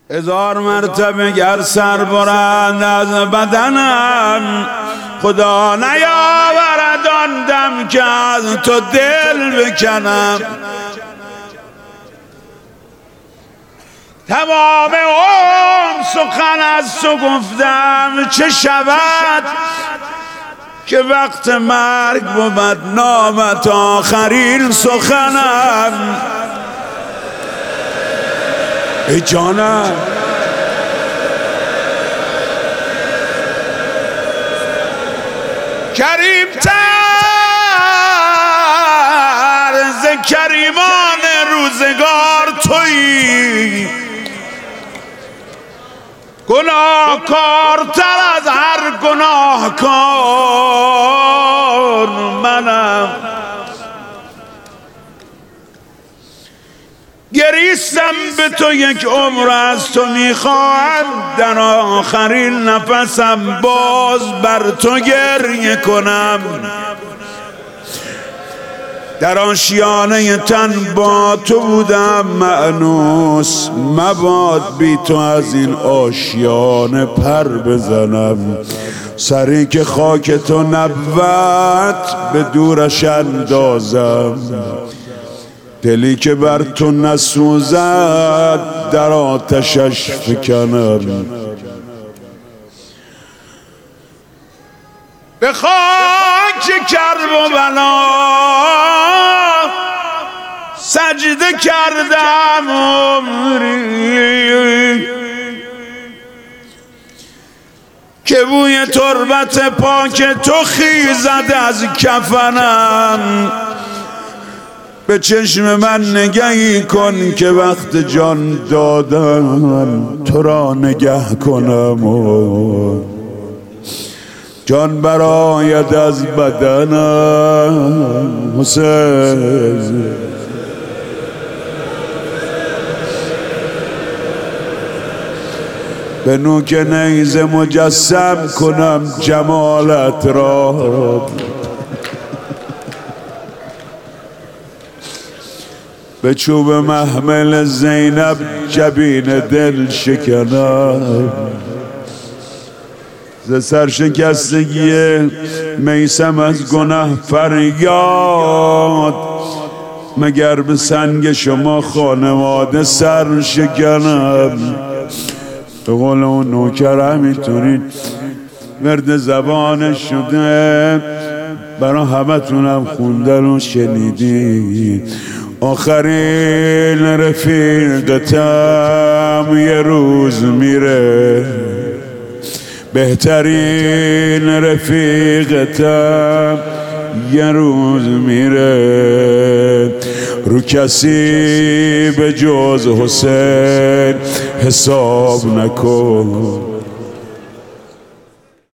1000 مرتبه گر سر برند از بدنم، خدا نیاورد آن دم که از تو دل بکنم. تمام عمر سخن از تو گفتم، چه شود که وقت مرگ بود نامت آخرین سخنم. ای جانم کریم تر ز کریمان روزگار تویی، گناهکارتر از هر گناهکار منم. گریستم به تو یک عمر از تو میخواهم، در آخرین نفسم باز بر تو گریه کنم. در آشیانه تن با تو بودم مأنوس، مباد بی تو از این آشیانه پر بزنم. سری که خاک تو نبود به دورش اندازم، دلی که بر تو نسوزد در آتشش فکنم. به خاک کربلا سجده کردم عمری، که بوی تربت پاک تو خیزد از کفنم. به چشم من نگهی کن که وقت جان دادم تو را نگه کنم و جان برآید از بدنم. حسین به نوک نیزه مجسم کنم جمالت را، به چوب محمل زینب جبین دل شکنم. ز سرشکستگی میثم از گناه فریاد، مگر به سنگ شما خانواده سر شکنم. به قول اون نوکر همینطوری ورد زبانش شده، برا همتونم خوندن و شنیدین. آخرین رفیقتم یه روز میره، بهترین رفیقتم یه روز میره. رو کسی به جز حسین حساب نکن.